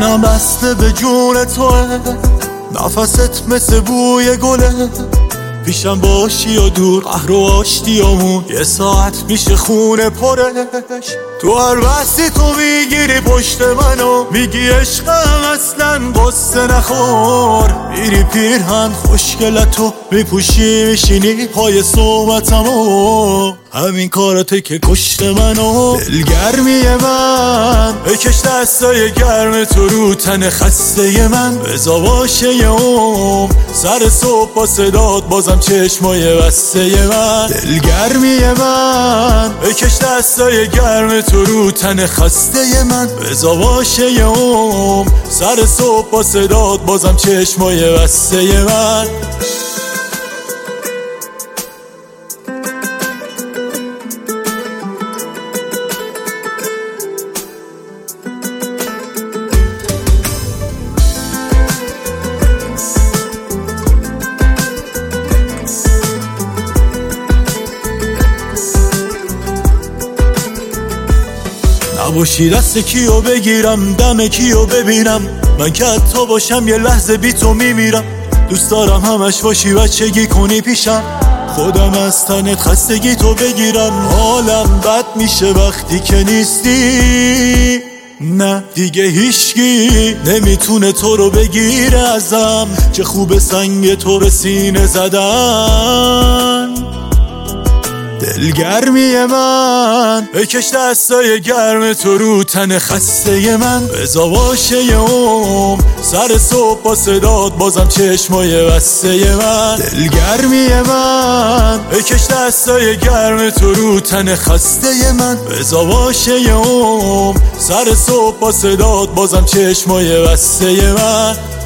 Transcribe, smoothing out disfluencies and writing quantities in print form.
جونم بسته به جون توه، نفست مثل بوی گله، پیشم باشی و دور قهر و آشتیامون یه ساعت میشه خونه پرش. تو هر بستی تو میگیری پشت منو، میگی عشقم اصلا قصه نخور، میری پیرهن خوشگلتو میپوشی میشینی پای صحبتمو، همین کارته که کشت منو. دلگرمی من بکش دستای گرم تو رو تن خسته من، بزا باشه یه سر صبح با صدات بازم چشمای بسته من. دلگرمی من بکش دستای گرم تو رو تن خسته من، بزا باشه یه سر صبح با صدات بازم چشمای بسته من. نباشی دست کیو بگیرم دم کیو ببینم، من که حتی باشم یه لحظه بی تو میمیرم. دوست دارم همش باشی بچگی کنی پیشم، خودم از تنت خستگی تو بگیرم. حالم بد میشه وقتی که نیستی، نه دیگه هیچکی نمیتونه تو رو بگیره ازم، چه خوب سنگ تو به سینه زدن. دلگرمی من بکش دستای گرم تو رو تن خسته من، بزا باشه یه سر صبح با صدات بازم چشمای بسته من. دلگرمی من بکش دستای گرم تو رو تن خسته من، بزا باشه یه سر صبح با صدات بازم چشمای بسته من.